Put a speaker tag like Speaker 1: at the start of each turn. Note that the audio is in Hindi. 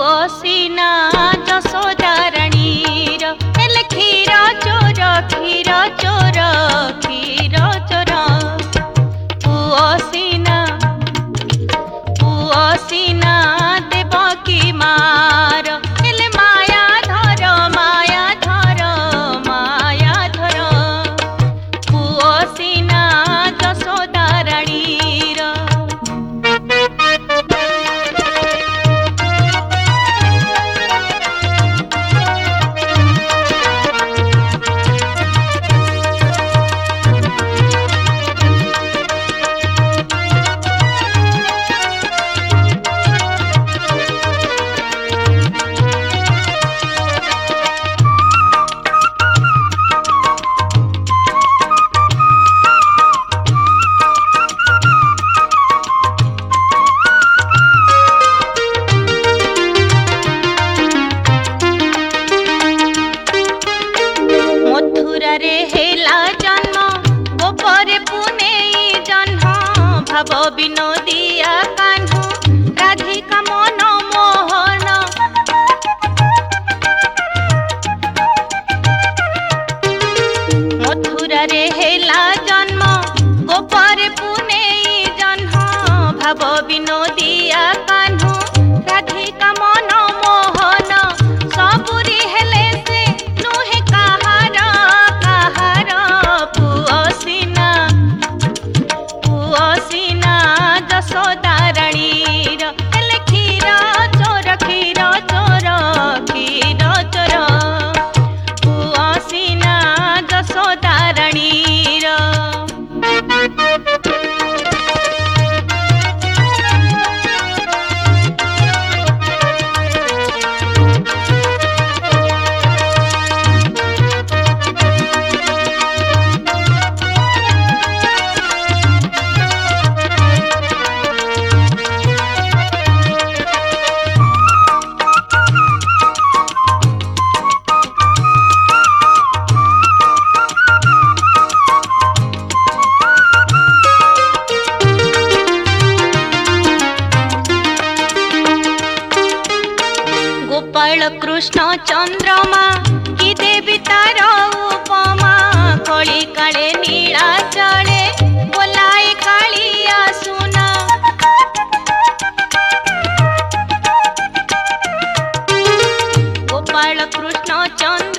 Speaker 1: सीना जसोदारणीर हेले क्षीर चोर क्षीर चोर क्षीर चोर पुओ सीना देवकी मार हेले माया धर माया धर माया धर पुओ सीना जसोदारणीर रे हेला जन्म गोपरे पुने जन्म भाव विनोदिया कान्हु राधिका मन मोहन मथुरा रे हेला जन्म गोपरे पुने जन्म भाव विनोदिया कान्हु राधिका मन मोहन सबुरी हेले से नुहे काहार जसोदारणीर हेले क्षीर चोर क्षीर चोर क्षीर चोर पुओ सीना जसोदारणीर गोपाल कृष्ण चंद्रमा कि देवी तार उपमा कली काले नीला चले बोलाई कालिया सुना गोपाल कृष्ण चंद्र